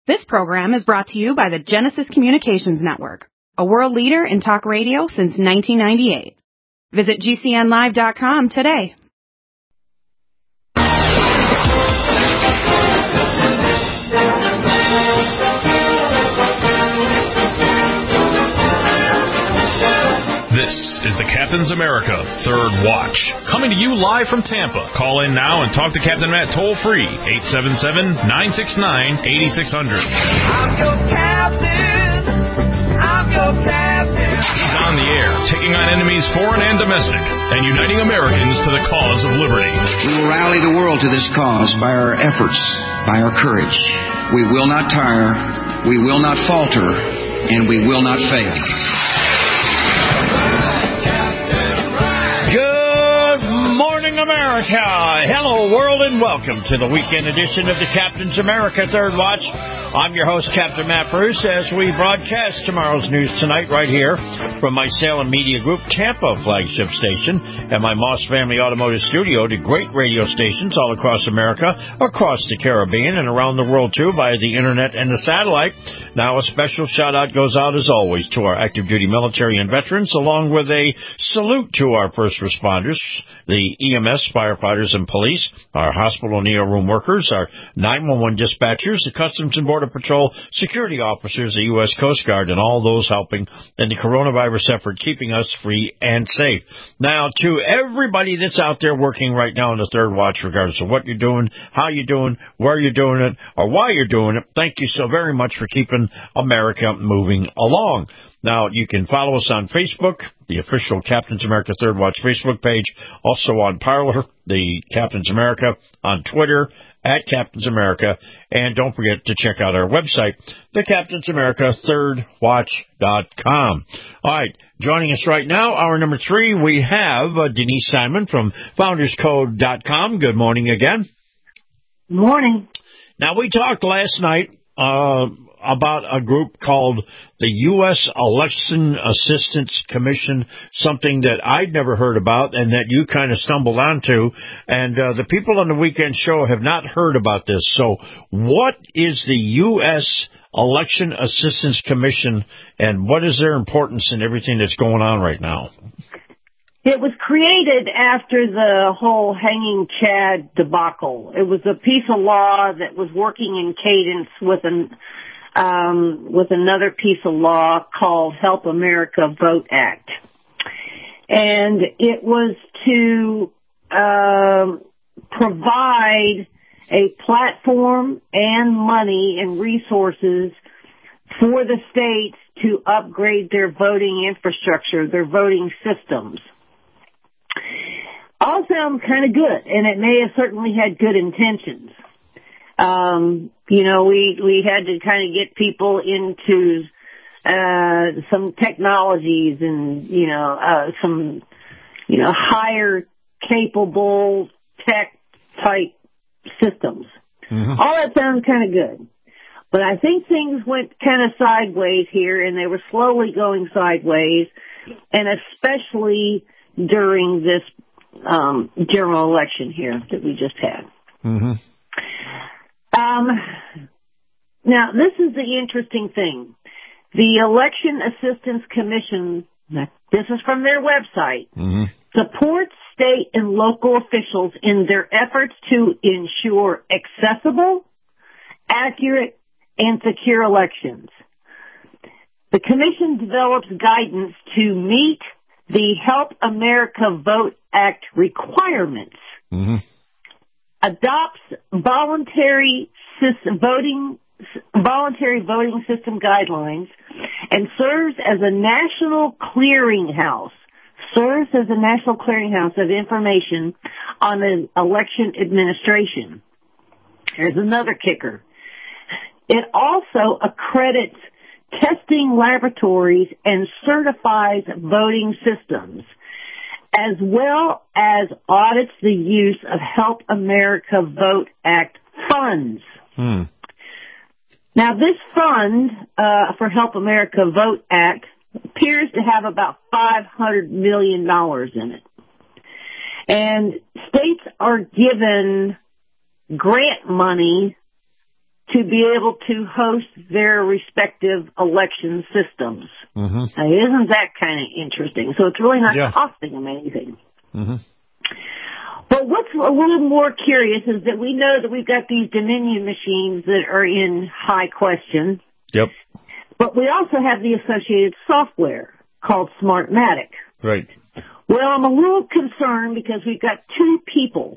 This program is brought to you by the Genesis Communications Network, a world leader in talk radio since 1998. Visit GCNlive.com today. This is the Captain's America Third Watch, coming to you live from Tampa. Call in now and talk to Captain Matt toll-free, 877-969-8600. I'm your captain. I'm your captain. He's on the air, taking on enemies foreign and domestic, and uniting Americans to the cause of liberty. We will rally the world to this cause by our efforts, by our courage. We will not tire, we will not falter, and we will not fail. America. Hello, world, and welcome to the weekend edition of the Captain's America Third Watch. I'm your host, Captain Matt Bruce, as we broadcast tomorrow's news tonight right here from my Salem Media Group Tampa flagship station and my Moss Family Automotive Studio to great radio stations all across America, across the Caribbean, and around the world, too, via the Internet and the satellite. Now, a special shout-out goes out, as always, to our active duty military and veterans, along with a salute to our first responders, the EMS, firefighters, and police, our hospital and ER room workers, our 911 dispatchers, the Customs and Border Patrol security officers, the U.S. Coast Guard, and all those helping in the coronavirus effort, keeping us free and safe. Now, to everybody that's out there working right now in the Third Watch, regardless of what you're doing, how you're doing, where you're doing it, or why you're doing it, thank you so very much for keeping America moving along. Now, you can follow us on Facebook, the official Captain's America Third Watch Facebook page, also on Parler, the Captain's America, on Twitter, at Captain's America, and don't forget to check out our website, thecaptainsamericathirdwatch.com. All right, joining us right now, hour number 3, we have Denise Simon from FoundersCode.com. Good morning again. Good morning. Now, we talked last night about a group called the U.S. Election Assistance Commission, something that I'd never heard about and that you kind of stumbled onto. And the people on the weekend show have not heard about this. So what is the U.S. Election Assistance Commission, and what is their importance in everything that's going on right now? It was created after the whole hanging Chad debacle. It was a piece of law that was working in cadence with another piece of law called Help America Vote Act. And it was to provide a platform and money and resources for the states to upgrade their voting infrastructure, their voting systems. All sounds kind of good, and it may have certainly had good intentions. We had to kind of get people into some technologies and, some, higher capable tech type systems. Mm-hmm. All that sounds kind of good. But I think things went kind of sideways here, and they were slowly going sideways, and especially during this general election here that we just had. Mm-hmm. Now, this is the interesting thing. The Election Assistance Commission, this is from their website, mm-hmm. supports state and local officials in their efforts to ensure accessible, accurate, and secure elections. The Commission develops guidance to meet the Help America Vote Act requirements, mm-hmm. adopts voluntary voting system guidelines, and serves as a national clearinghouse of information on an election administration. Here's another kicker. It also accredits testing laboratories and certifies voting systems, as well as audits the use of Help America Vote Act funds. Now, this fund for Help America Vote Act appears to have about $500 million in it. And states are given grant money to be able to host their respective election systems. Mm-hmm. Now, isn't that kind of interesting? So it's really not costing them anything. Mm-hmm. But what's a little more curious is that we know that we've got these Dominion machines that are in high question. Yep. But we also have the associated software called Smartmatic. Right. Well, I'm a little concerned because we've got two people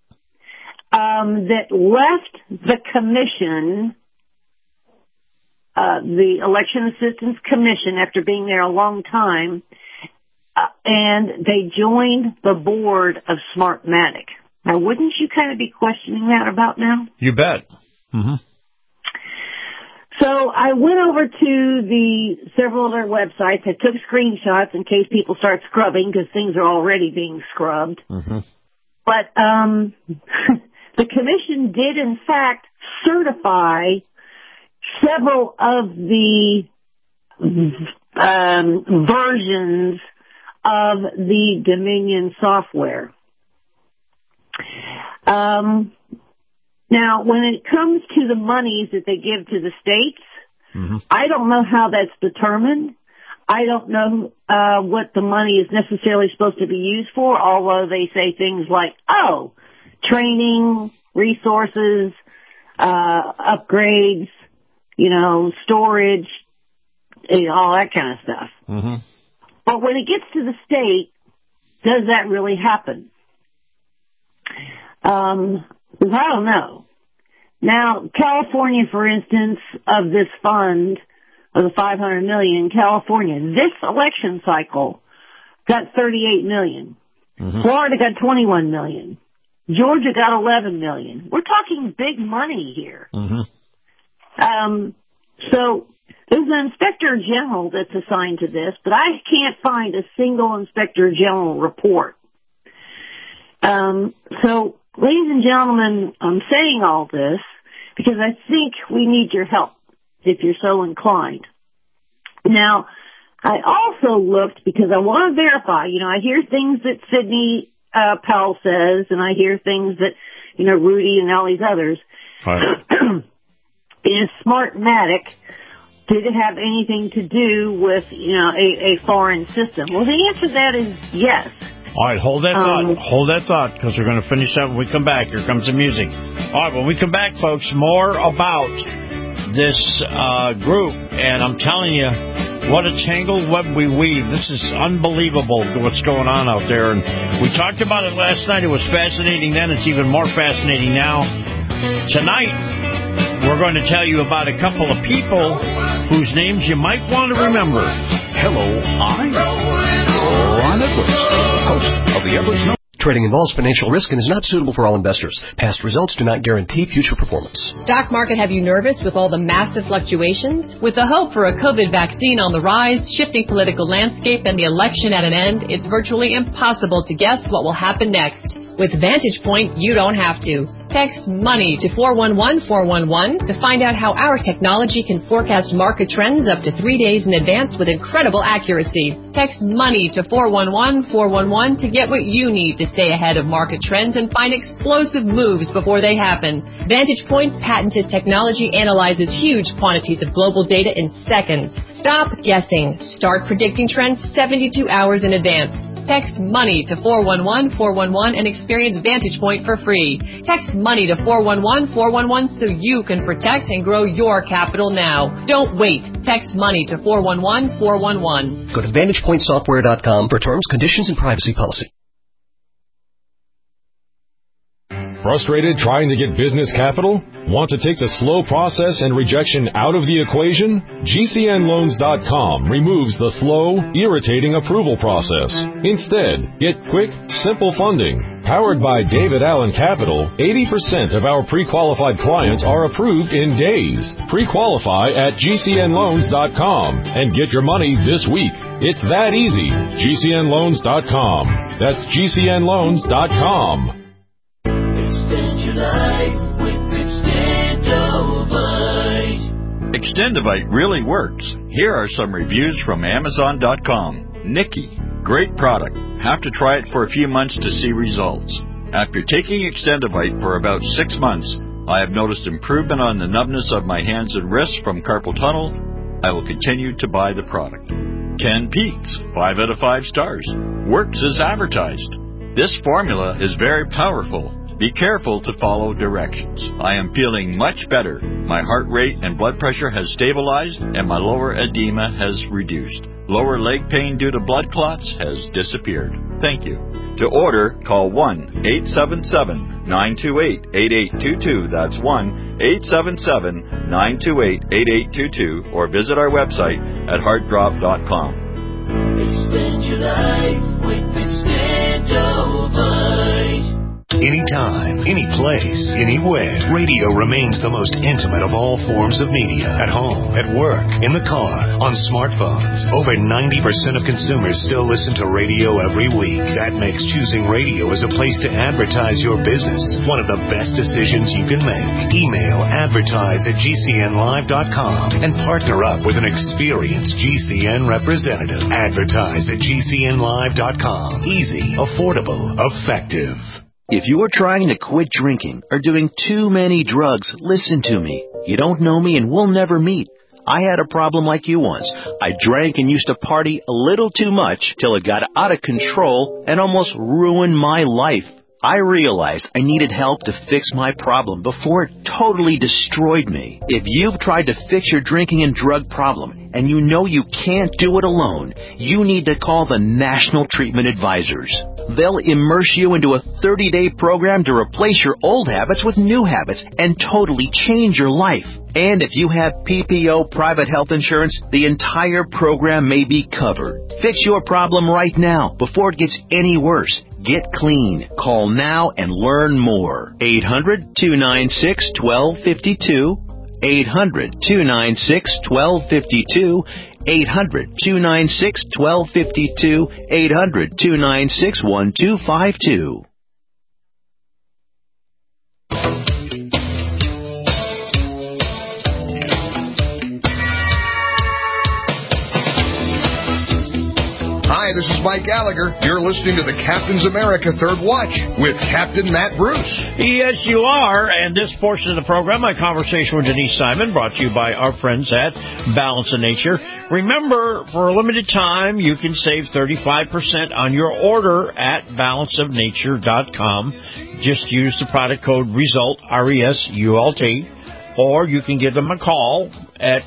that left the commission, the Election Assistance Commission, after being there a long time, and they joined the board of Smartmatic. Now, wouldn't you kind of be questioning that about now? You bet. Mm-hmm. So I went over to several of their websites. I took screenshots in case people start scrubbing because things are already being scrubbed. Mm-hmm. But the commission did, in fact, certify several of the versions of the Dominion software. Now, when it comes to the monies that they give to the states, mm-hmm. I don't know how that's determined. I don't know what the money is necessarily supposed to be used for, although they say things like, training, resources, upgrades, storage, all that kind of stuff. Mm-hmm. But when it gets to the state, does that really happen? Because I don't know. Now, California, for instance, of this fund, of the $500 million, California, this election cycle got $38 million. Mm-hmm. Florida got $21 million. Georgia got $11 million. We're talking big money here. Mm-hmm. So there's an inspector general that's assigned to this, but I can't find a single inspector general report. So, ladies and gentlemen, I'm saying all this because I think we need your help if you're so inclined. Now, I also looked because I want to verify, I hear things that Sidney Powell says, and I hear things that, Rudy and all these others. Right. Is Smartmatic, did it have anything to do with, a foreign system? Well, the answer to that is yes. All right, hold that thought. Hold that thought, because we're going to finish up when we come back. Here comes the music. All right, when we come back, folks, more about this group. And I'm telling you, what a tangled web we weave. This is unbelievable what's going on out there. And we talked about it last night. It was fascinating then. It's even more fascinating now. Tonight, we're going to tell you about a couple of people whose names you might want to remember. Hello, I'm Ron Edwards, host of the Edwards Know. Trading involves financial risk and is not suitable for all investors. Past results do not guarantee future performance. Stock market have you nervous with all the massive fluctuations? With the hope for a COVID vaccine on the rise, shifting political landscape, and the election at an end, it's virtually impossible to guess what will happen next. With Vantage Point, you don't have to. Text MONEY to 411-411 to find out how our technology can forecast market trends up to 3 days in advance with incredible accuracy. Text MONEY to 411-411 to get what you need to stay ahead of market trends and find explosive moves before they happen. Vantage Point's patented technology analyzes huge quantities of global data in seconds. Stop guessing. Start predicting trends 72 hours in advance. Text MONEY to 411-411 and experience Vantage Point for free. Text MONEY to 411-411 so you can protect and grow your capital now. Don't wait. Text MONEY to 411-411. Go to VantagePointSoftware.com for terms, conditions, and privacy policy. Frustrated trying to get business capital? Want to take the slow process and rejection out of the equation? GCNLoans.com removes the slow, irritating approval process. Instead, get quick, simple funding. Powered by David Allen Capital, 80% of our pre-qualified clients are approved in days. Pre-qualify at GCNLoans.com and get your money this week. It's that easy. GCNLoans.com. That's GCNLoans.com. Extend your life with Extendovite. Extendovite really works. Here are some reviews from Amazon.com. Nikki, great product. Have to try it for a few months to see results. After taking Extendovite for about 6 months, I have noticed improvement on the numbness of my hands and wrists from carpal tunnel. I will continue to buy the product. Ken Peaks, 5 out of 5 stars. Works as advertised. This formula is very powerful. Be careful to follow directions. I am feeling much better. My heart rate and blood pressure has stabilized, and my lower edema has reduced. Lower leg pain due to blood clots has disappeared. Thank you. To order, call 1-877-928-8822. That's 1-877-928-8822. Or visit our website at heartdrop.com. Extend your life with Extendovite. Anytime, any place, anywhere, radio remains the most intimate of all forms of media. At home, at work, in the car, on smartphones. Over 90% of consumers still listen to radio every week. That makes choosing radio as a place to advertise your business one of the best decisions you can make. Email advertise@gcnlive.com and partner up with an experienced GCN representative. Advertise@gcnlive.com. Easy, affordable, effective. If you are trying to quit drinking or doing too many drugs, listen to me. You don't know me and we'll never meet. I had a problem like you once. I drank and used to party a little too much till it got out of control and almost ruined my life. I realized I needed help to fix my problem before it totally destroyed me. If you've tried to fix your drinking and drug problem and you know you can't do it alone, you need to call the National Treatment Advisors. They'll immerse you into a 30-day program to replace your old habits with new habits and totally change your life. And if you have PPO private health insurance, the entire program may be covered. Fix your problem right now before it gets any worse. Get clean. Call now and learn more. 800-296-1252. 800-296-1252. 800-296-1252. 800-296-1252. Hi, this is Mike Gallagher. You're listening to the Captain's America Third Watch with Captain Matt Bruce. Yes, you are. And this portion of the program, my conversation with Denise Simon, brought to you by our friends at Balance of Nature. Remember, for a limited time, you can save 35% on your order at balanceofnature.com. Just use the product code RESULT, R-E-S-U-L-T, or you can give them a call at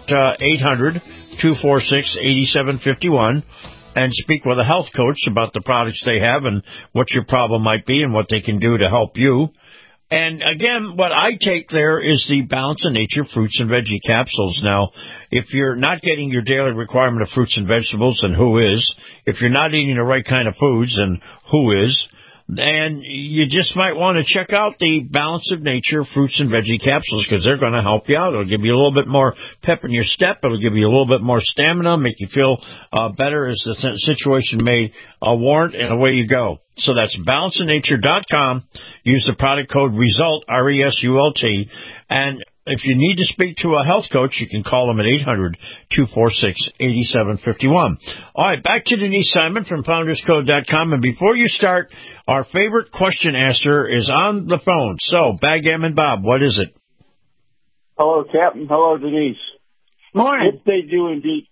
800-246-8751. and speak with a health coach about the products they have and what your problem might be and what they can do to help you. And again, what I take there is the Balance of Nature fruits and veggie capsules. Now, if you're not getting your daily requirement of fruits and vegetables, then who is? If you're not eating the right kind of foods, then who is? And you just might want to check out the Balance of Nature fruits and veggie capsules because they're going to help you out. It'll give you a little bit more pep in your step. It'll give you a little bit more stamina, make you feel better as the situation may warrant, and away you go. So that's balanceofnature.com. Use the product code RESULT, R-E-S-U-L-T, and if you need to speak to a health coach, you can call them at 800-246-8751. All right, back to Denise Simon from FoundersCode.com. And before you start, our favorite question asker is on the phone. So, Backgammon Bob, what is it? Hello, Captain. Hello, Denise. Morning. If they do indeed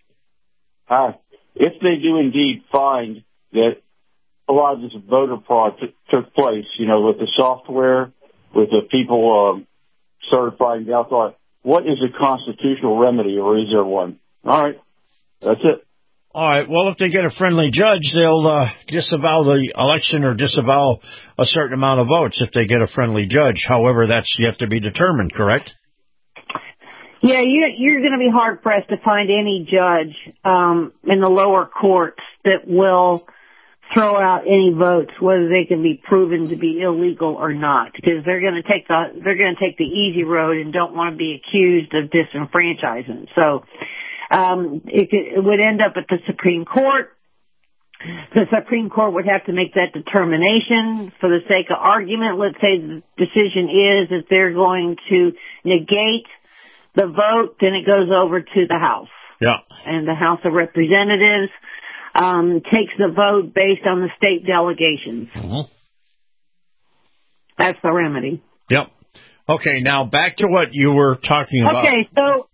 find that a lot of this voter fraud took place, you know, with the software, with the people certifying the outside, what is a constitutional remedy, or is there one? All right. That's it. All right. Well, if they get a friendly judge, they'll disavow the election or disavow a certain amount of votes if they get a friendly judge. However, that's yet to be determined, correct? Yeah, you're going to be hard-pressed to find any judge in the lower courts that will throw out any votes, whether they can be proven to be illegal or not, because they're going to take the easy road and don't want to be accused of disenfranchisement. So it would end up at the Supreme Court. The Supreme Court would have to make that determination. For the sake of argument, let's say the decision is that they're going to negate the vote, then it goes over to the House. Yeah. And the House of Representatives takes the vote based on the state delegations. Mm-hmm. That's the remedy. Yep. Okay, now back to what you were talking about. Okay, so,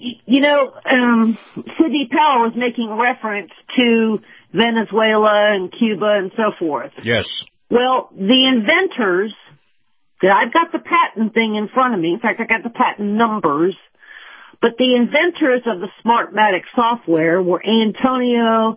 Sidney Powell was making reference to Venezuela and Cuba and so forth. Yes. Well, the inventors, I've got the patent thing in front of me. In fact, I got the patent numbers. But the inventors of the Smartmatic software were Antonio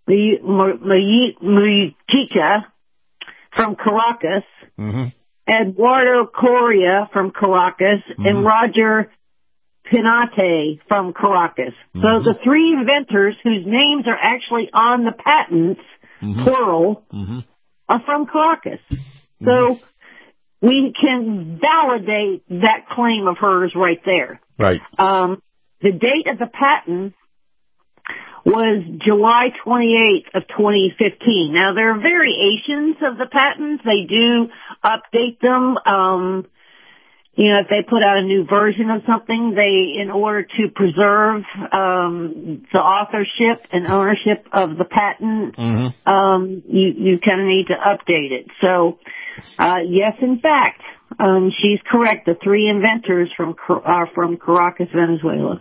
Mujica from Caracas, Eduardo Correa from Caracas, and Roger Pinate from Caracas. So the three inventors whose names are actually on the patents, plural, are from Caracas. So we can validate that claim of hers right there. Right. The date of the patent was July 28th of 2015. Now, there are variations of the patents. They do update them. If they put out a new version of something, in order to preserve the authorship and ownership of the patent, you kind of need to update it. So, yes, in fact, she's correct. The three inventors are from Caracas, Venezuela.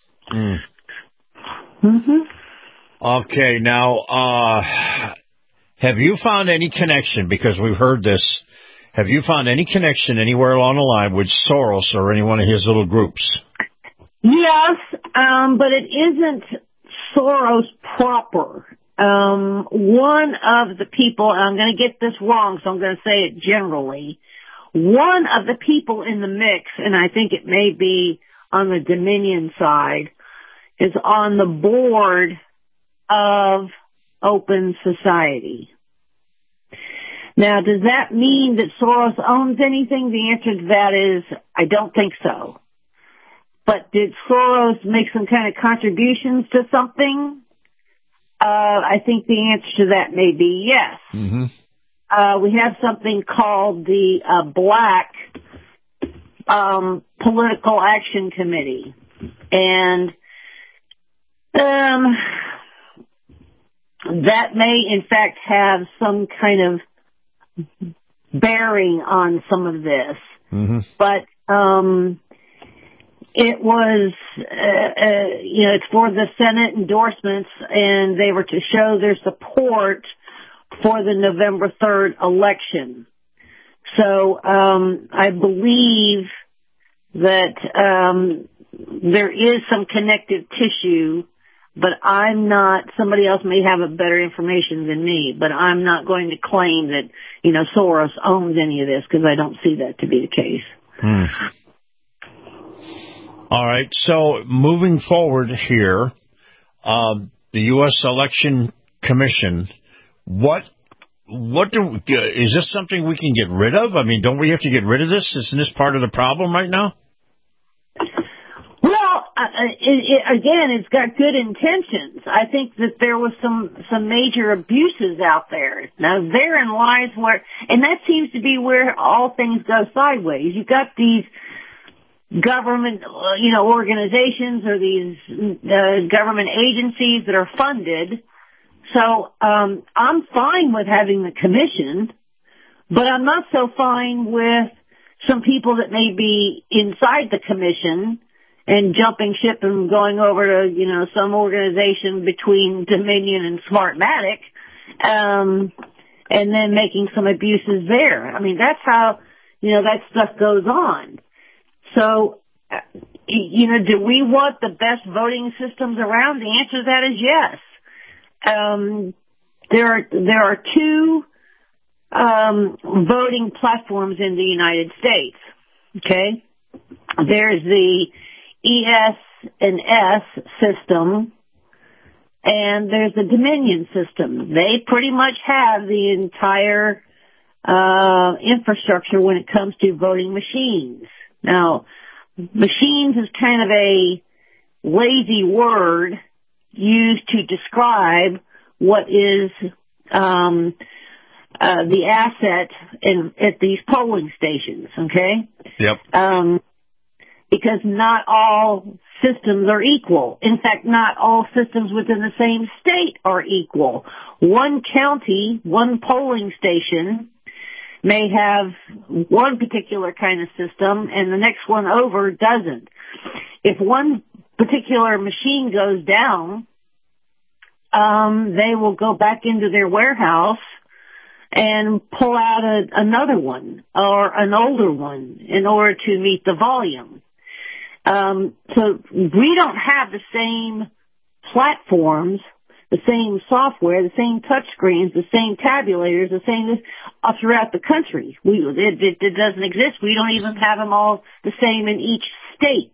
Okay, now, have you found any connection, because we've heard this, have you found any connection anywhere along the line with Soros or any one of his little groups? Yes, but it isn't Soros proper. One of the people, and I'm going to get this wrong, so I'm going to say it generally, one of the people in the mix, and I think it may be on the Dominion side, is on the board of Open Society. Now, does that mean that Soros owns anything? The answer to that is, I don't think so. But did Soros make some kind of contributions to something? I think the answer to that may be yes. We have something called the Black Political Action Committee. And that may, in fact, have some kind of bearing on some of this. But it was, it's for the Senate endorsements, and they were to show their support for the November 3rd election. So I believe that there is some connective tissue, but I'm not, somebody else may have a better information than me, but I'm not going to claim that, Soros owns any of this, because I don't see that to be the case. All right, so moving forward here, the U.S. Election Commission, is this something we can get rid of? I mean, don't we have to get rid of this? Isn't this part of the problem right now? Well, again, it's got good intentions. I think that there was some major abuses out there. Now, therein lies and that seems to be where all things go sideways. You've got these government, organizations or these government agencies that are funded. So I'm fine with having the commission, but I'm not so fine with some people that may be inside the commission and jumping ship and going over to, some organization between Dominion and Smartmatic, and then making some abuses there. I mean, that's how, that stuff goes on. So, do we want the best voting systems around? The answer to that is yes. There are two voting platforms in the United States. Okay, there's the ES&S system, and there's the Dominion system. They pretty much have the entire infrastructure when it comes to voting machines. Now, machines is kind of a lazy word used to describe what is the asset at these polling stations, okay? Yep. Because not all systems are equal. In fact, not all systems within the same state are equal. One county, one polling station may have one particular kind of system and the next one over doesn't. If one particular machine goes down, they will go back into their warehouse and pull out another one or an older one in order to meet the volume. So we don't have the same platforms, the same software, the same touch screens, the same tabulators, the same throughout the country. It doesn't exist. We don't even have them all the same in each state.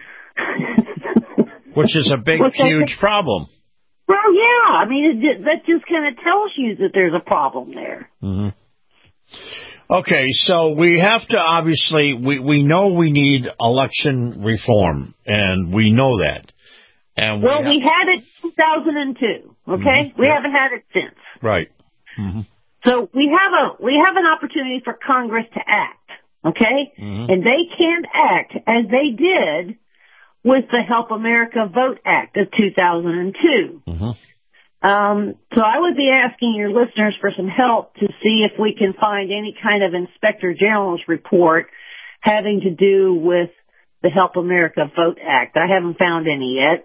Which is a big, huge problem. Well, yeah. I mean, that just kind of tells you that there's a problem there. Mm-hmm. Okay, so we have to obviously, we know we need election reform, and we know that. And we had it in 2002, okay? Mm-hmm. We haven't had it since. Right. Mm-hmm. So we have an opportunity for Congress to act, okay? Mm-hmm. And they can't act as they did with the Help America Vote Act of 2002. Mm-hmm. So I would be asking your listeners for some help to see if we can find any kind of Inspector General's report having to do with the Help America Vote Act. I haven't found any yet.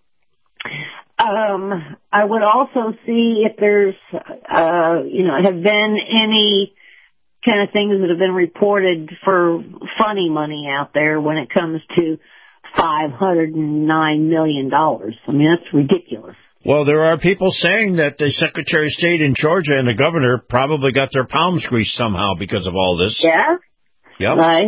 I would also see if there's, have been any kind of things that have been reported for funny money out there when it comes to $509 million. I mean, that's ridiculous. Well, there are people saying that the Secretary of State in Georgia and the governor probably got their palms greased somehow because of all this. Yeah. Yep. I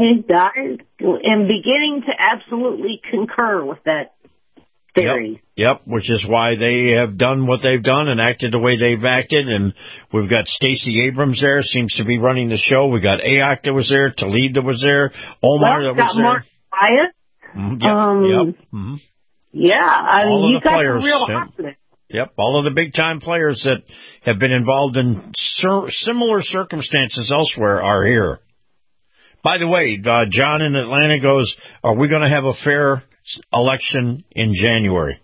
am beginning to absolutely concur with that theory. Yep, which is why they have done what they've done and acted the way they've acted. And we've got Stacey Abrams there, seems to be running the show. We got AOC that was there, Tlaib that was there, Omar that was there. Mark Wyatt. Mm-hmm. Yeah, I mean, you got players, some real confidence. Yep, all of the big-time players that have been involved in similar circumstances elsewhere are here. By the way, John in Atlanta goes, are we going to have a fair election in January?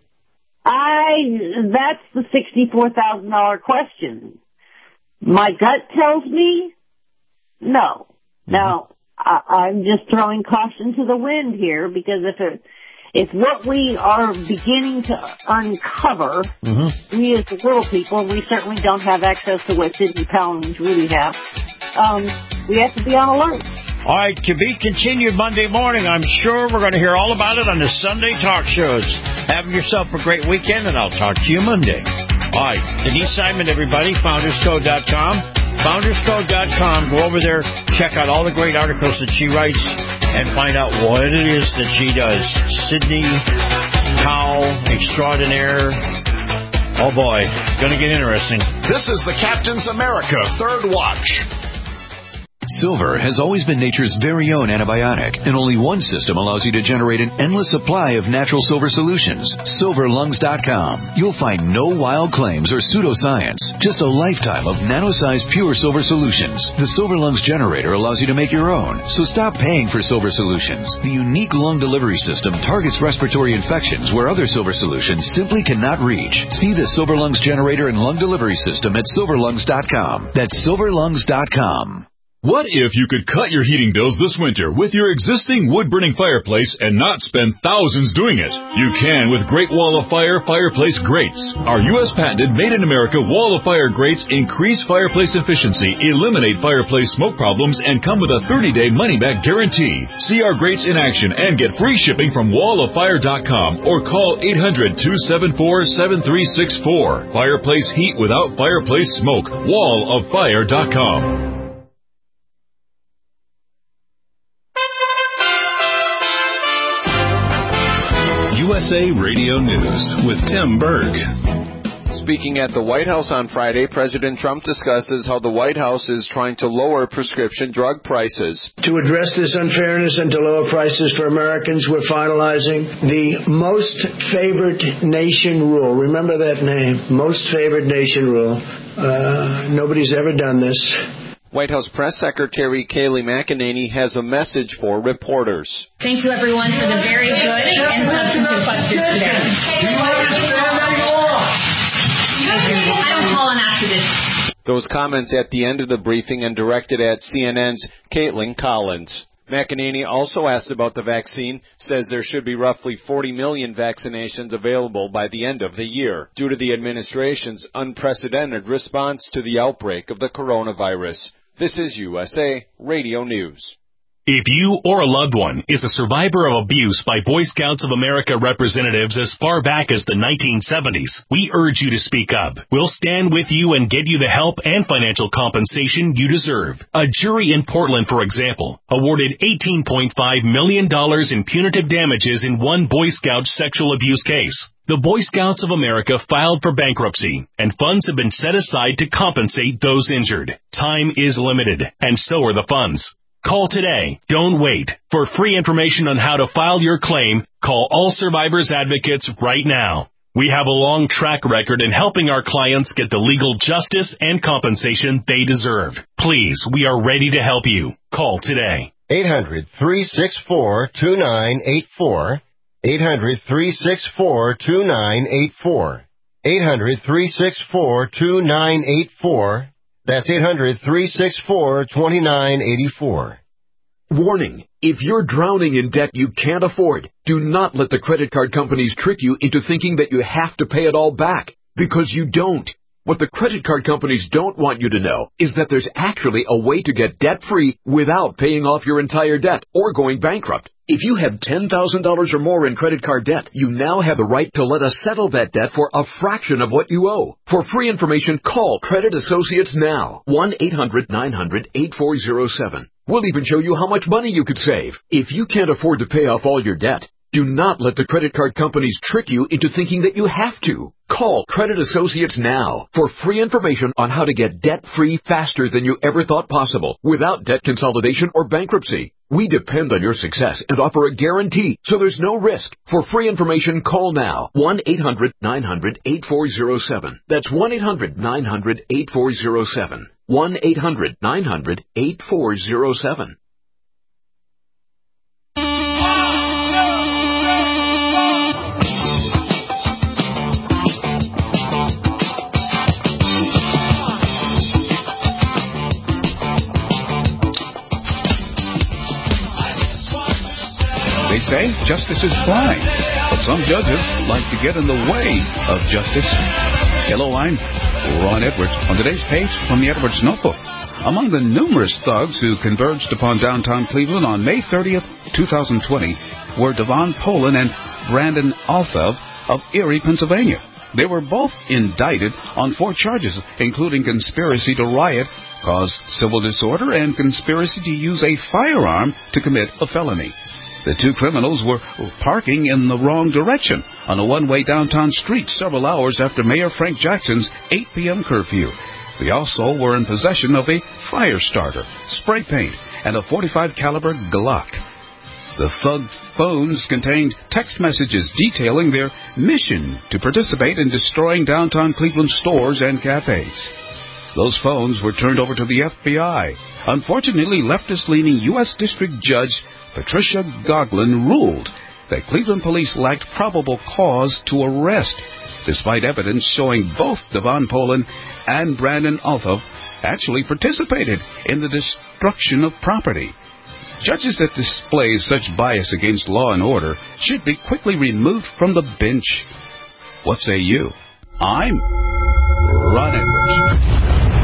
That's the $64,000 question. My gut tells me no. Mm-hmm. Now, I'm just throwing caution to the wind here because if what we are beginning to uncover, we as the little people, we certainly don't have access to what Sidney Powell and Judy have, we have to be on alert. All right, to be continued Monday morning. I'm sure we're going to hear all about it on the Sunday talk shows. Have yourself a great weekend, and I'll talk to you Monday. All right, Denise Simon, everybody, FoundersCode.com. FoundersCode.com. Go over there, check out all the great articles that she writes, and find out what it is that she does. Sidney Powell, extraordinaire. Oh, boy, it's going to get interesting. This is the Captain's America Third Watch. Silver has always been nature's very own antibiotic, and only one system allows you to generate an endless supply of natural silver solutions. SilverLungs.com. You'll find no wild claims or pseudoscience, just a lifetime of nano-sized pure silver solutions. The Silver Lungs generator allows you to make your own, so stop paying for silver solutions. The unique lung delivery system targets respiratory infections where other silver solutions simply cannot reach. See the Silver Lungs generator and lung delivery system at SilverLungs.com. That's SilverLungs.com. What if you could cut your heating bills this winter with your existing wood-burning fireplace and not spend thousands doing it? You can with Great Wall of Fire fireplace grates. Our U.S. patented made-in-America Wall of Fire grates increase fireplace efficiency, eliminate fireplace smoke problems, and come with a 30-day money-back guarantee. See our grates in action and get free shipping from walloffire.com or call 800-274-7364. Fireplace heat without fireplace smoke. walloffire.com. USA Radio News with Tim Berg. Speaking at the White House on Friday, President Trump discusses how the White House is trying to lower prescription drug prices. To address this unfairness and to lower prices for Americans, we're finalizing the Most Favored Nation rule. Remember that name, Most Favored Nation rule. Nobody's ever done this. White House Press Secretary Kayleigh McEnany has a message for reporters. Thank you, everyone, for the very good and substantive questions today. Do you understand that you are? I don't call on activists. Those comments at the end of the briefing and directed at CNN's Caitlin Collins. McEnany also asked about the vaccine, says there should be roughly 40 million vaccinations available by the end of the year, due to the administration's unprecedented response to the outbreak of the coronavirus. This is USA Radio News. If you or a loved one is a survivor of abuse by Boy Scouts of America representatives as far back as the 1970s, we urge you to speak up. We'll stand with you and give you the help and financial compensation you deserve. A jury in Portland, for example, awarded $18.5 million in punitive damages in one Boy Scout sexual abuse case. The Boy Scouts of America filed for bankruptcy, and funds have been set aside to compensate those injured. Time is limited, and so are the funds. Call today. Don't wait. For free information on how to file your claim, call All Survivors Advocates right now. We have a long track record in helping our clients get the legal justice and compensation they deserve. Please, we are ready to help you. Call today. 800-364-2984. 800-364-2984. 800-364-2984. That's 800-364-2984. Warning, if you're drowning in debt you can't afford, do not let the credit card companies trick you into thinking that you have to pay it all back, because you don't. What the credit card companies don't want you to know is that there's actually a way to get debt-free without paying off your entire debt or going bankrupt. If you have $10,000 or more in credit card debt, you now have the right to let us settle that debt for a fraction of what you owe. For free information, call Credit Associates now. 1-800-900-8407. We'll even show you how much money you could save. If you can't afford to pay off all your debt, do not let the credit card companies trick you into thinking that you have to. Call Credit Associates now for free information on how to get debt-free faster than you ever thought possible, without debt consolidation or bankruptcy. We depend on your success and offer a guarantee, so there's no risk. For free information, call now. 1-800-900-8407. That's 1-800-900-8407. 1-800-900-8407. They say justice is blind, but some judges like to get in the way of justice. Hello, I'm Ron Edwards. On today's page from the Edwards Notebook, among the numerous thugs who converged upon downtown Cleveland on May 30th, 2020, were Devon Poland and Brandon Althoff of Erie, Pennsylvania. They were both indicted on 4 charges, including conspiracy to riot, cause civil disorder, and conspiracy to use a firearm to commit a felony. The 2 criminals were parking in the wrong direction on a one-way downtown street several hours after Mayor Frank Jackson's 8 p.m. curfew. They also were in possession of a fire starter, spray paint, and a .45 caliber Glock. The thug phones contained text messages detailing their mission to participate in destroying downtown Cleveland stores and cafes. Those phones were turned over to the FBI. Unfortunately, leftist-leaning U.S. District Judge Patricia Goglin ruled that Cleveland police lacked probable cause to arrest, despite evidence showing both Devon Poland and Brandon Althoff actually participated in the destruction of property. Judges that display such bias against law and order should be quickly removed from the bench. What say you? I'm Ron Edwards.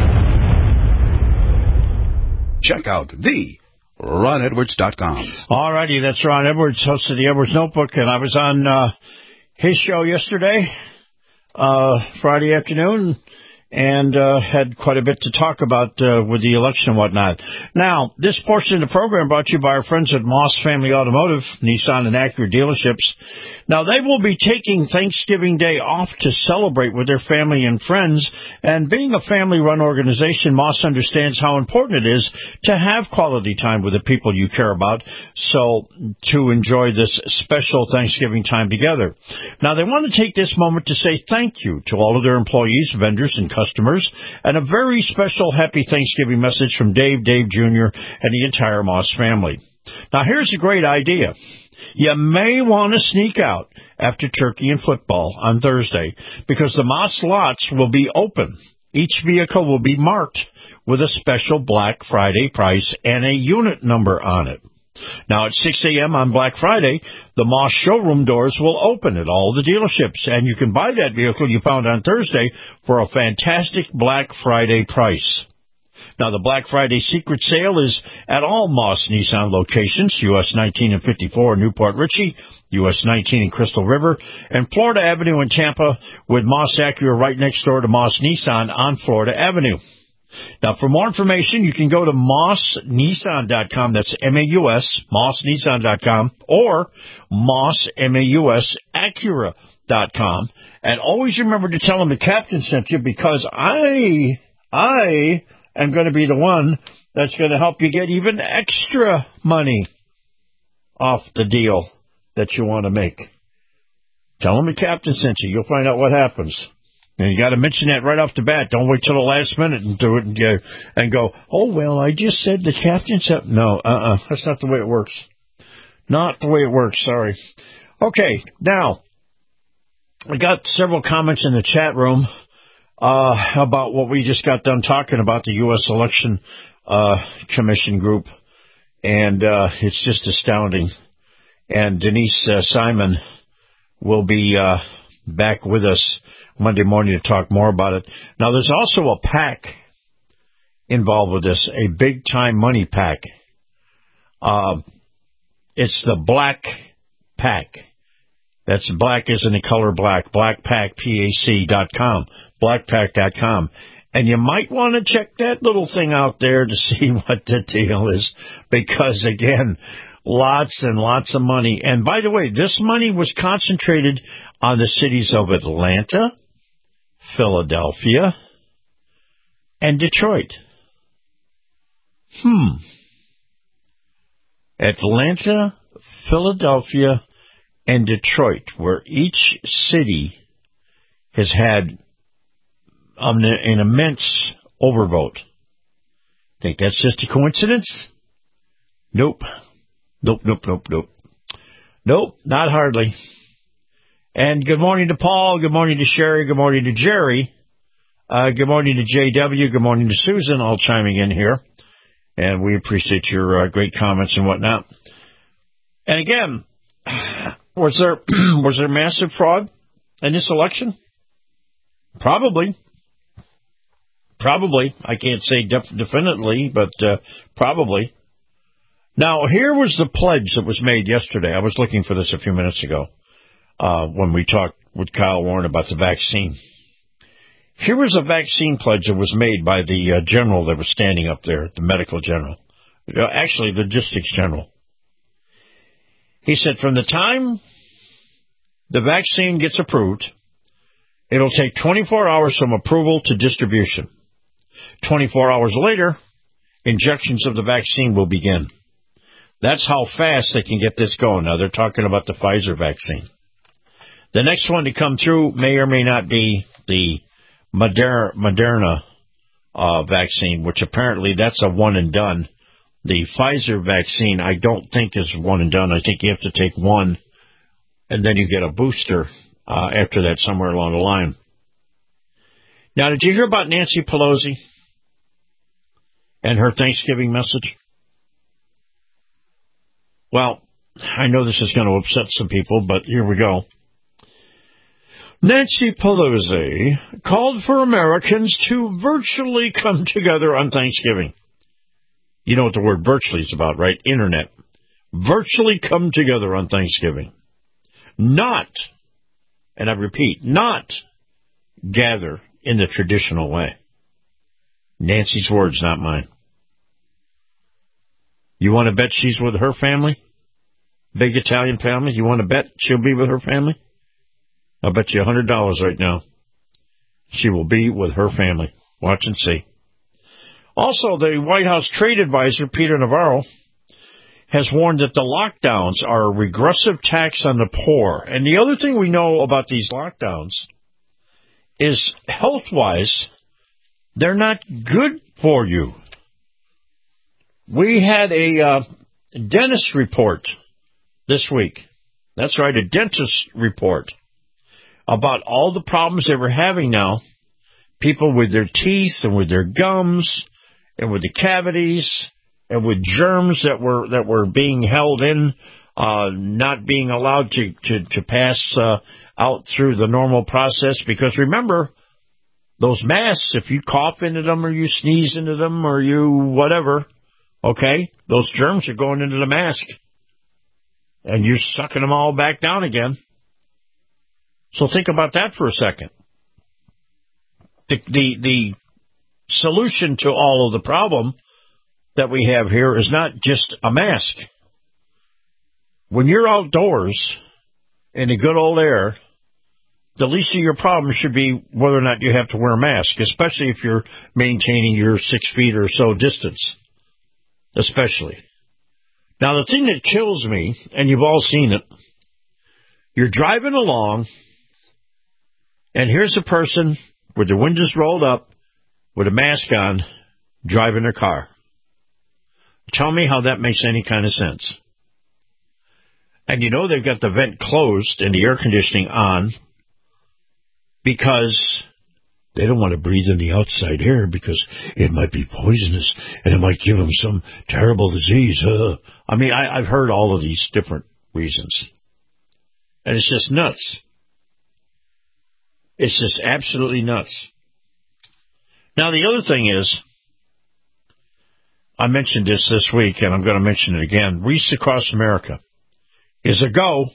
Check out RonEdwards.com. All righty, that's Ron Edwards, host of the Edwards Notebook, and I was on his show yesterday, Friday afternoon, and had quite a bit to talk about with the election and whatnot. Now, this portion of the program brought to you by our friends at Moss Family Automotive, Nissan and Acura dealerships. Now, they will be taking Thanksgiving Day off to celebrate with their family and friends, and being a family-run organization, Moss understands how important it is to have quality time with the people you care about, so to enjoy this special Thanksgiving time together. Now, they want to take this moment to say thank you to all of their employees, vendors, and customers, and a very special happy Thanksgiving message from Dave Jr., and the entire Moss family. Now, here's a great idea. You may want to sneak out after turkey and football on Thursday, because the Moss lots will be open. Each vehicle will be marked with a special Black Friday price and a unit number on it. Now, at 6 a.m. on Black Friday, the Moss showroom doors will open at all the dealerships, and you can buy that vehicle you found on Thursday for a fantastic Black Friday price. Now, the Black Friday secret sale is at all Moss Nissan locations, US 19 and 54 in Newport Richey, US 19 in Crystal River, and Florida Avenue in Tampa, with Moss Acura right next door to Moss Nissan on Florida Avenue. Now, for more information, you can go to mossnissan.com. That's M-A-U-S, mossnissan.com, or mossacura.com. And always remember to tell them the captain sent you, because I am going to be the one that's going to help you get even extra money off the deal that you want to make. Tell them the captain sent you. You'll find out what happens. And you got to mention that right off the bat. Don't wait till the last minute and do it and go, oh, well, I just said the captain said. No, that's not the way it works. Not the way it works, sorry. Okay, now, I got several comments in the chat room about what we just got done talking about, the U.S. Election Commission group, and it's just astounding. And Denise Simon will be back with us Monday morning to talk more about it. Now, there's also a PAC involved with this, a big-time money PAC. It's the Black PAC. That's black as in the color black, blackpac.com, blackpac.com. And you might want to check that little thing out there to see what the deal is, because, again, lots and lots of money. And, by the way, this money was concentrated on the cities of Atlanta, Philadelphia, and Detroit. Atlanta, Philadelphia, and Detroit, where each city has had an immense overvote. Think that's just a coincidence? Nope. Nope, not hardly. And good morning to Paul, good morning to Sherry, good morning to Jerry, good morning to JW, good morning to Susan, all chiming in here. And we appreciate your great comments and whatnot. And again, was there massive fraud in this election? Probably. I can't say definitely, but probably. Now, here was the pledge that was made yesterday. I was looking for this a few minutes ago when we talked with Kyle Warren about the vaccine. Here was a vaccine pledge that was made by the general that was standing up there, the medical general, actually logistics general. He said, from the time the vaccine gets approved, it'll take 24 hours from approval to distribution. 24 hours later, injections of the vaccine will begin. That's how fast they can get this going. Now, they're talking about the Pfizer vaccine. The next one to come through may or may not be the Moderna vaccine, which apparently that's a one and done. The Pfizer vaccine, I don't think is one and done. I think you have to take one, and then you get a booster after that somewhere along the line. Now, did you hear about Nancy Pelosi and her Thanksgiving message? Well, I know this is going to upset some people, but here we go. Nancy Pelosi called for Americans to virtually come together on Thanksgiving. You know what the word virtually is about, right? Internet. Virtually come together on Thanksgiving. Not, and I repeat, not gather in the traditional way. Nancy's words, not mine. You want to bet she's with her family? Big Italian family? You want to bet she'll be with her family? I'll bet you $100 right now. She will be with her family. Watch and see. Also, the White House trade advisor, Peter Navarro, has warned that the lockdowns are a regressive tax on the poor. And the other thing we know about these lockdowns is, health-wise, they're not good for you. We had a dentist report this week. That's right, a dentist report about all the problems they were having now people with their teeth and with their gums and with the cavities and with germs that were being held in, not being allowed to pass out through the normal process. Because remember, those masks, if you cough into them or you sneeze into them or you whatever, okay, those germs are going into the mask. And you're sucking them all back down again. So think about that for a second. The solution to all of the problem that we have here is not just a mask. When you're outdoors in the good old air, the least of your problems should be whether or not you have to wear a mask, especially if you're maintaining your 6 feet or so distance, especially. Now, the thing that kills me, and you've all seen it, you're driving along, and here's a person with their windows rolled up, with a mask on, driving their car. Tell me how that makes any kind of sense. And you know they've got the vent closed and the air conditioning on because they don't want to breathe in the outside air because it might be poisonous and it might give them some terrible disease. I mean, I've heard all of these different reasons. And it's just nuts. It's just absolutely nuts. Now, the other thing is, I mentioned this week, and I'm going to mention it again. Reese Across America is a go.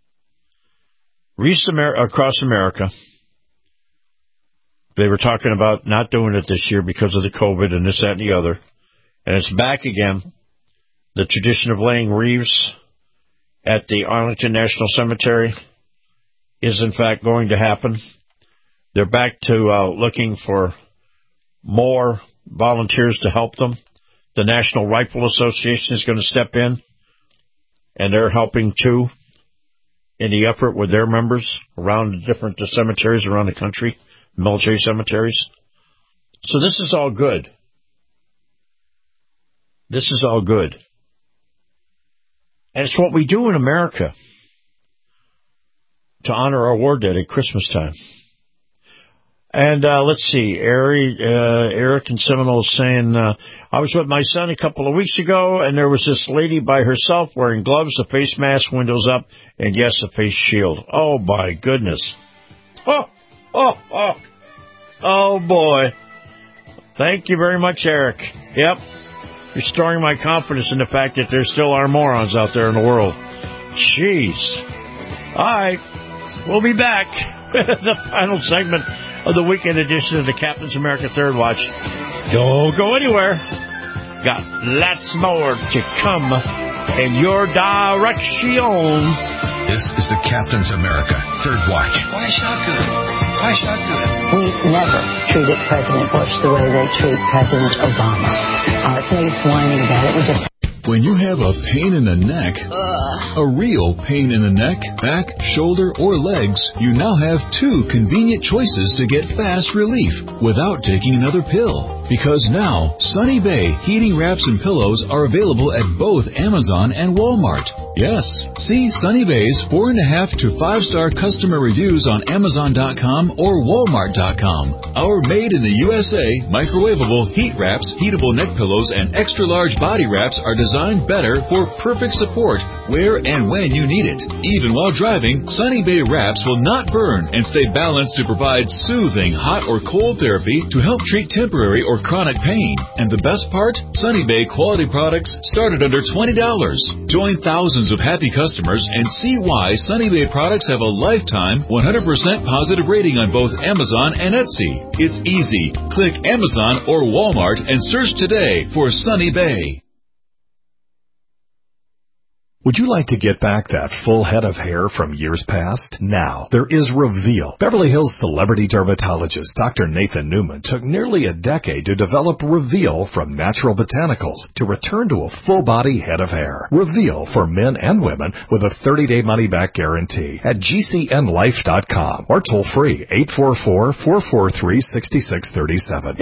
Reese Across America. They were talking about not doing it this year because of the COVID and this, that, and the other. And it's back again. The tradition of laying wreaths at the Arlington National Cemetery is, in fact, going to happen. They're back to looking for more volunteers to help them. The National Rifle Association is going to step in, and they're helping, too, in the effort with their members around the different cemeteries around the country. Military cemeteries. So this is all good. This is all good. And it's what we do in America to honor our war dead at Christmas time. And let's see, Eric in Seminole is saying, I was with my son a couple of weeks ago, and there was this lady by herself wearing gloves, a face mask, windows up, and yes, a face shield. Oh, my goodness. Oh, boy. Thank you very much, Eric. Yep. Restoring my confidence in the fact that there still are morons out there in the world. Jeez. All right. We'll be back. The final segment of the weekend edition of the Captain's America Third Watch. Don't go anywhere. Got lots more to come in your direction. This is the Captain's America Third Watch. Why shotgun? Why shotgun? We never treated President Bush the way they treat President Obama. It's no use whining about it. We just... When you have a pain in the neck, a real pain in the neck, back, shoulder, or legs, you now have 2 convenient choices to get fast relief without taking another pill. Because now, Sunny Bay heating wraps and pillows are available at both Amazon and Walmart. Yes, see Sunny Bay's 4.5 to 5-star customer reviews on Amazon.com or Walmart.com. Our made in the USA microwavable heat wraps, heatable neck pillows, and extra large body wraps are designed better for perfect support where and when you need it. Even while driving, Sunny Bay wraps will not burn and stay balanced to provide soothing hot or cold therapy to help treat temporary or chronic pain. And the best part? Sunny Bay quality products start at under $20. Join thousands of happy customers and see why Sunny Bay products have a lifetime 100% positive rating on both Amazon and Etsy. It's easy. Click Amazon or Walmart and search today for Sunny Bay. Would you like to get back that full head of hair from years past? Now, there is Reveal. Beverly Hills celebrity dermatologist Dr. Nathan Newman took nearly a decade to develop Reveal from natural botanicals to return to a full-body head of hair. Reveal for men and women with a 30-day money-back guarantee at GCNlife.com or toll-free 844-443-6637.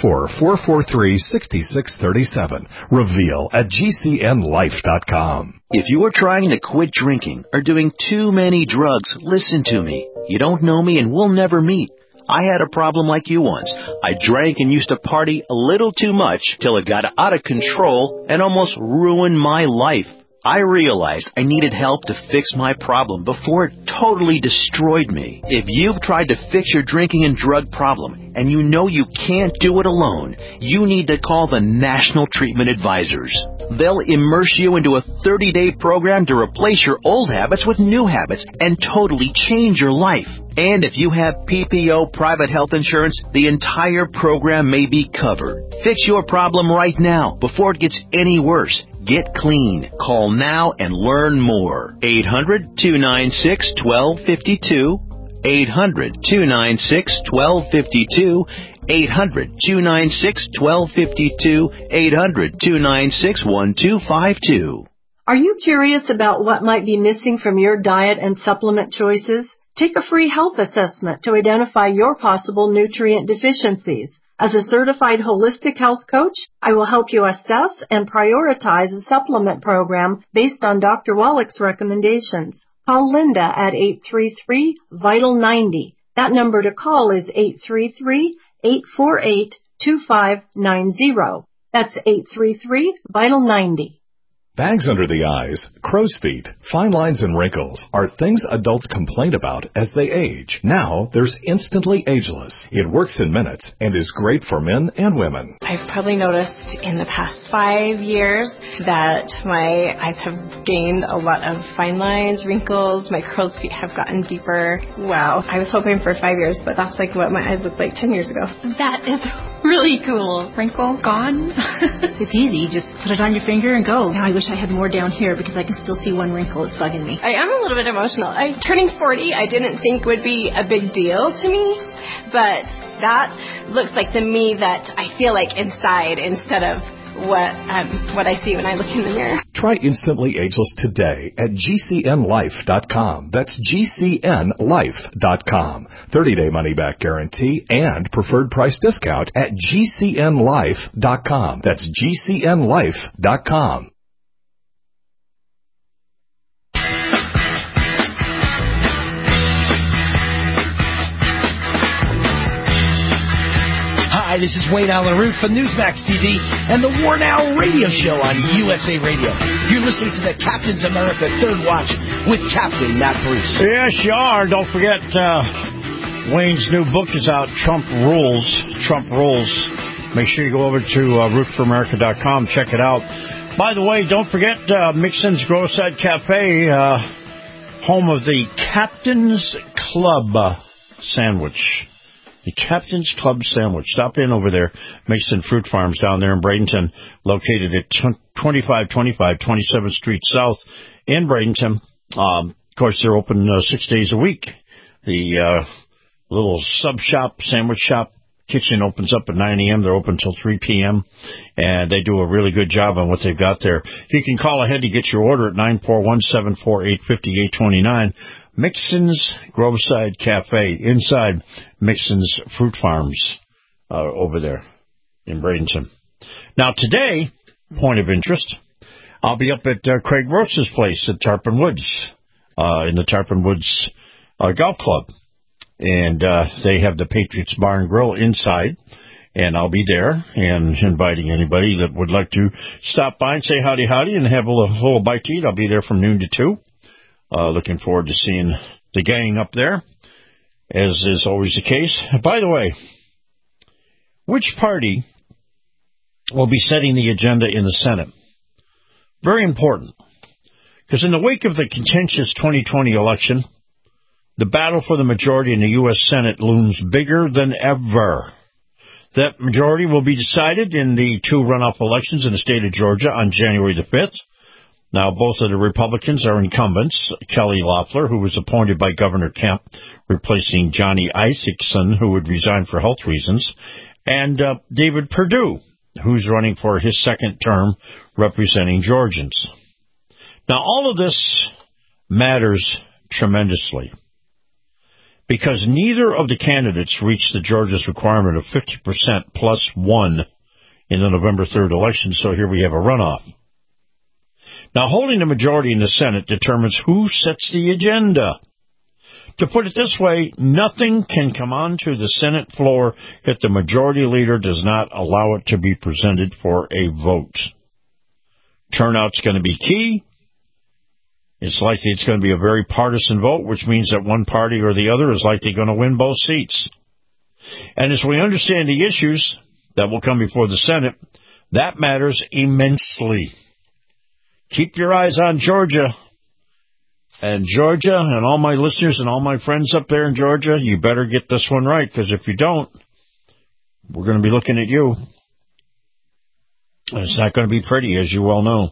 844-443-6637. Reveal at GCNlife.com. If you are trying to quit drinking or doing too many drugs, listen to me. You don't know me and we'll never meet. I had a problem like you once. I drank and used to party a little too much till it got out of control and almost ruined my life. I realized I needed help to fix my problem before it totally destroyed me. If you've tried to fix your drinking and drug problem and you know you can't do it alone, you need to call the National Treatment Advisors. They'll immerse you into a 30-day program to replace your old habits with new habits and totally change your life. And if you have PPO private health insurance, the entire program may be covered. Fix your problem right now before it gets any worse. Get clean. Call now and learn more. 800-296-1252. 800-296-1252. 800-296-1252. 800-296-1252. Are you curious about what might be missing from your diet and supplement choices? Take a free health assessment to identify your possible nutrient deficiencies. As a certified holistic health coach, I will help you assess and prioritize a supplement program based on Dr. Wallach's recommendations. Call Linda at 833-VITAL-90. That number to call is 833-848-2590. That's 833-VITAL-90. Bags under the eyes, crow's feet, fine lines and wrinkles are things adults complain about as they age. Now, there's Instantly Ageless. It works in minutes and is great for men and women. I've probably noticed in the past 5 years that my eyes have gained a lot of fine lines, wrinkles, my crow's feet have gotten deeper. Wow, I was hoping for 5 years, but that's like what my eyes looked like 10 years ago. That is really cool. Wrinkle gone. It's easy. Just put it on your finger and go. Now I wish I had more down here because I can still see one wrinkle. It's bugging me. I am a little bit emotional. Turning 40, I didn't think would be a big deal to me, but that looks like the me that I feel like inside instead of what I see when I look in the mirror. Try Instantly Ageless today at GCNLife.com. That's GCNLife.com. 30-day money-back guarantee and preferred price discount at GCNLife.com. That's GCNLife.com. Hi, this is Wayne Allen Root from Newsmax TV and the War Now radio show on USA Radio. You're listening to the Captain's America Third Watch with Captain Matt Bruce. Yes, you are. Don't forget, Wayne's new book is out, Trump Rules. Trump Rules. Make sure you go over to rootforamerica.com. Check it out. By the way, don't forget Mixon's Grow-Side Cafe, home of the Captain's Club sandwich. The Captain's Club sandwich. Stop in over there. Mason Fruit Farms down there in Bradenton, located at 2525 27th Street South in Bradenton. Of course, they're open 6 days a week. The little sub shop, sandwich shop, kitchen opens up at 9 a.m. They're open until 3 p.m., and they do a really good job on what they've got there. You can call ahead to get your order at 941-748-5829. Mixon's Groves-Side Cafe, inside Mixon's Fruit Farms over there in Bradenton. Now, today, point of interest, I'll be up at Craig Roach's place at Tarpon Woods, in the Tarpon Woods Golf Club. And they have the Patriots Bar and Grill inside, and I'll be there and inviting anybody that would like to stop by and say howdy and have a little bite to eat. I'll be there from noon to 2. Looking forward to seeing the gang up there, as is always the case. By the way, which party will be setting the agenda in the Senate? Very important, because in the wake of the contentious 2020 election, the battle for the majority in the U.S. Senate looms bigger than ever. That majority will be decided in the 2 runoff elections in the state of Georgia on January the 5th. Now, both of the Republicans are incumbents. Kelly Loeffler, who was appointed by Governor Kemp, replacing Johnny Isakson, who would resign for health reasons, and David Perdue, who's running for his second term representing Georgians. Now, all of this matters tremendously, because neither of the candidates reached the Georgia's requirement of 50% plus 1 in the November 3rd election, so here we have a runoff. Now, holding a majority in the Senate determines who sets the agenda. To put it this way, nothing can come onto the Senate floor if the majority leader does not allow it to be presented for a vote. Turnout's going to be key. It's likely it's going to be a very partisan vote, which means that one party or the other is likely going to win both seats. And as we understand the issues that will come before the Senate, that matters immensely. Keep your eyes on Georgia. And Georgia, and all my listeners and all my friends up there in Georgia, you better get this one right, because if you don't, we're going to be looking at you. And it's not going to be pretty, as you well know.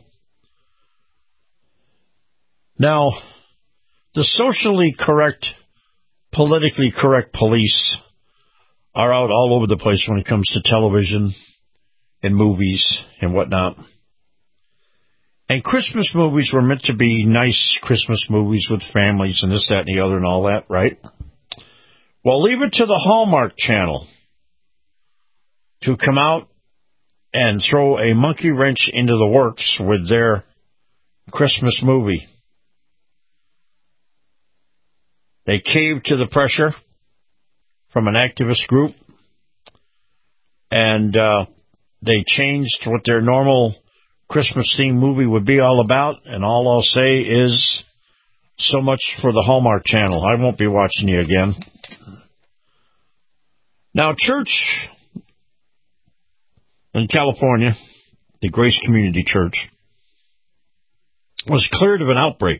Now, the socially correct, politically correct police are out all over the place when it comes to television and movies and whatnot. And Christmas movies were meant to be nice Christmas movies with families and this, that, and the other and all that, right? Well, leave it to the Hallmark Channel to come out and throw a monkey wrench into the works with their Christmas movie. They caved to the pressure from an activist group, and they changed what their normal Christmas-themed movie would be all about, and all I'll say is so much for the Hallmark Channel. I won't be watching you again. Now, church in California, the Grace Community Church, was cleared of an outbreak,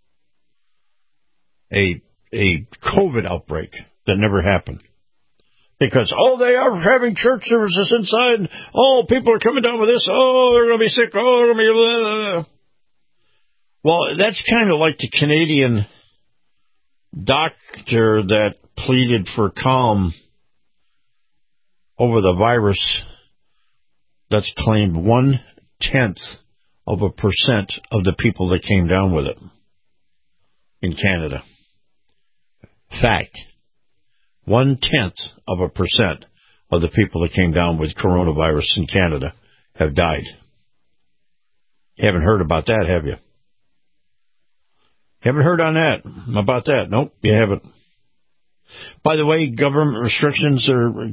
a COVID outbreak that never happened. Because, they are having church services inside, and, people are coming down with this, they're going to be sick, they're going to be... Blah, blah, blah. Well, that's kind of like the Canadian doctor that pleaded for calm over the virus that's claimed 0.1% of the people that came down with it in Canada. Fact. 0.1% of the people that came down with coronavirus in Canada have died. You haven't heard about that, have you? Haven't heard on that about that? Nope, you haven't. By the way, government restrictions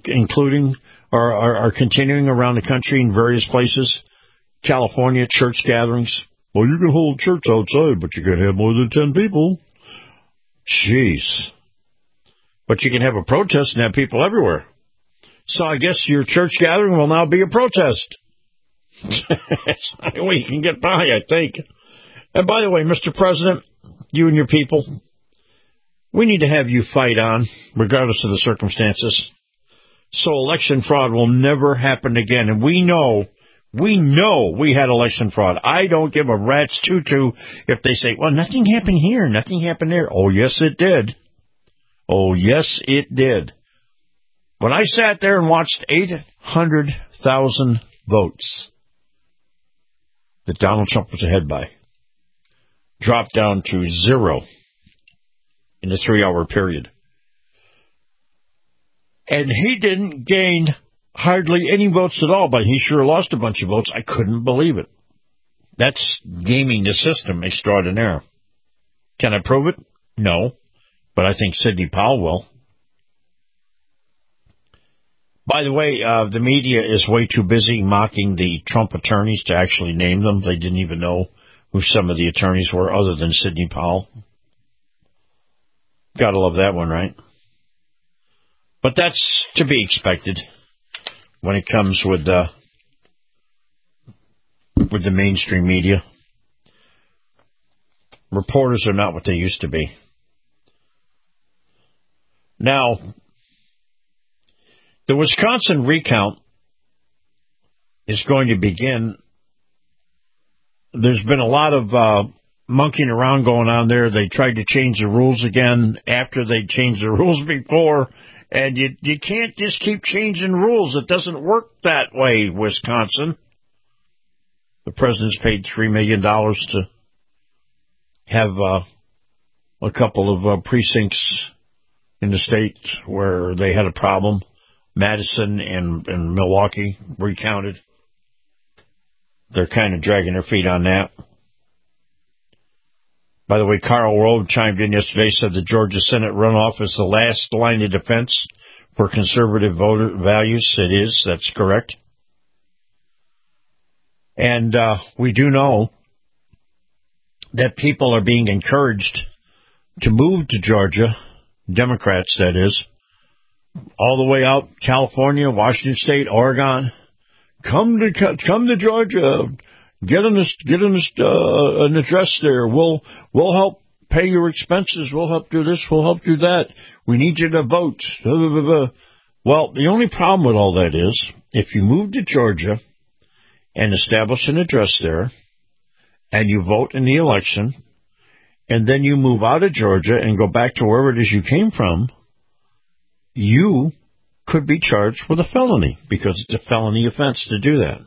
are continuing around the country in various places. California, church gatherings. Well, you can hold church outside, but you can't have more than 10 people. Jeez. But you can have a protest and have people everywhere. So I guess your church gathering will now be a protest. It's the only way you can get by, I think. And by the way, Mr. President, you and your people, we need to have you fight on, regardless of the circumstances. So election fraud will never happen again. And we know we had election fraud. I don't give a rat's tutu if they say, well, nothing happened here, nothing happened there. Oh, yes, it did. Oh, yes, it did. When I sat there and watched 800,000 votes that Donald Trump was ahead by drop down to 0 in the 3-hour period. And he didn't gain hardly any votes at all, but he sure lost a bunch of votes. I couldn't believe it. That's gaming the system extraordinaire. Can I prove it? No. But I think Sidney Powell will. By the way, the media is way too busy mocking the Trump attorneys to actually name them. They didn't even know who some of the attorneys were other than Sidney Powell. Gotta love that one, right? But that's to be expected when it comes with the mainstream media. Reporters are not what they used to be. Now, the Wisconsin recount is going to begin. There's been a lot of monkeying around going on there. They tried to change the rules again after they changed the rules before. And you can't just keep changing rules. It doesn't work that way, Wisconsin. The president's paid $3 million to have a couple of precincts in the state where they had a problem. Madison and Milwaukee recounted. They're kind of dragging their feet on that. By the way, Karl Rove chimed in yesterday, said the Georgia Senate runoff is the last line of defense for conservative voter values. It is. That's correct. And we do know that people are being encouraged to move to Georgia, Democrats, that is, all the way out California, Washington State, Oregon. Come to Georgia. Get an address there. We'll help pay your expenses. We'll help do this. We'll help do that. We need you to vote. Well, the only problem with all that is, if you move to Georgia and establish an address there, and you vote in the election, and then you move out of Georgia and go back to wherever it is you came from, you could be charged with a felony, because it's a felony offense to do that.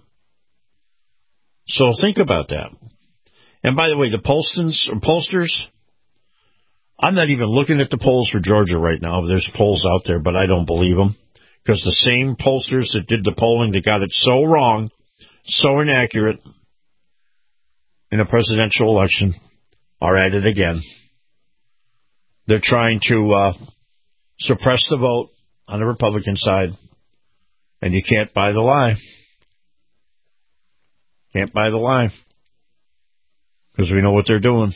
So think about that. And by the way, the pollsters, I'm not even looking at the polls for Georgia right now. There's polls out there, but I don't believe them, because the same pollsters that did the polling that got it so wrong, so inaccurate in a presidential election are at it again. They're trying to suppress the vote on the Republican side, and you can't buy the lie. Can't buy the lie, because we know what they're doing.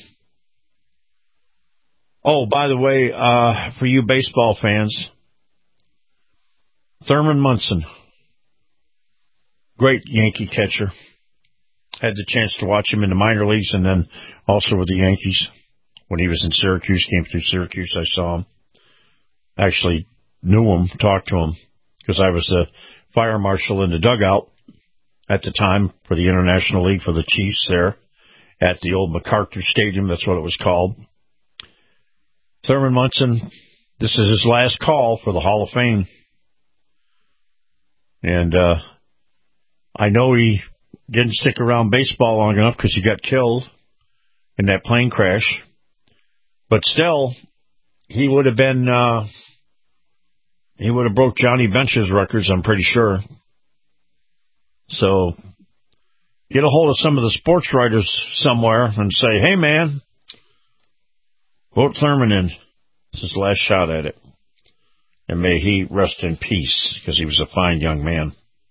Oh, by the way, for you baseball fans, Thurman Munson, great Yankee catcher. Had the chance to watch him in the minor leagues and then also with the Yankees when he was in Syracuse, came through Syracuse. I saw him. Actually knew him, talked to him, because I was the fire marshal in the dugout at the time for the International League for the Chiefs there at the old MacArthur Stadium. That's what it was called. Thurman Munson, this is his last call for the Hall of Fame. And I know he didn't stick around baseball long enough because he got killed in that plane crash. But still, he would have been, he would have broke Johnny Bench's records, I'm pretty sure. So, get a hold of some of the sports writers somewhere and say, hey man, vote Thurman in. This is his last shot at it. And may he rest in peace, because he was a fine young man.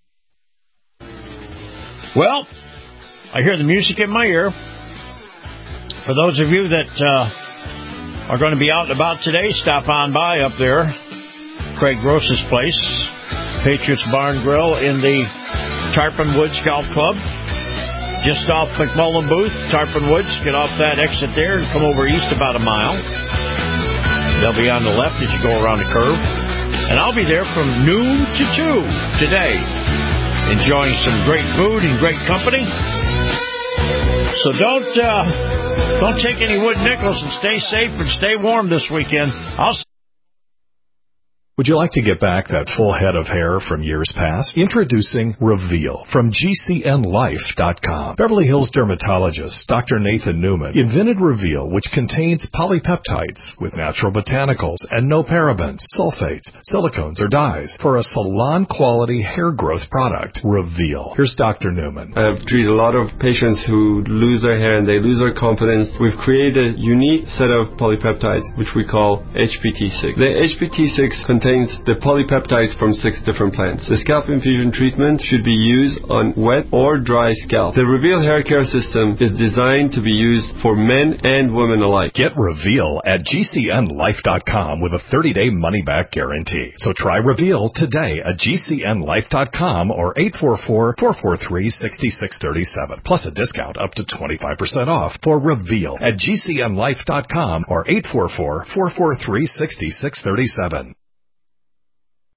Well, I hear the music in my ear. For those of you that are going to be out and about today, stop on by up there. Craig Gross's place, Patriots Barn Grill in the Tarpon Woods Golf Club. Just off McMullen Booth, Tarpon Woods. Get off that exit there and come over east about a mile. They'll be on the left as you go around the curve. And I'll be there from noon to 2 today, enjoying some great food and great company. So don't take any wood nickels, and stay safe and stay warm this weekend. Would you like to get back that full head of hair from years past? Introducing Reveal from GCNLife.com. Beverly Hills dermatologist Dr. Nathan Newman invented Reveal, which contains polypeptides with natural botanicals and no parabens, sulfates, silicones, or dyes for a salon-quality hair growth product. Reveal. Here's Dr. Newman. I've treated a lot of patients who lose their hair and they lose their confidence. We've created a unique set of polypeptides, which we call HPT6. The HPT6 contains the polypeptides from 6 different plants. The scalp infusion treatment should be used on wet or dry scalp. The Reveal hair care system is designed to be used for men and women alike. Get Reveal at GCNLife.com with a 30-day money-back guarantee. So try Reveal today at GCNLife.com or 844-443-6637. Plus a discount up to 25% off for Reveal at GCNLife.com or 844-443-6637.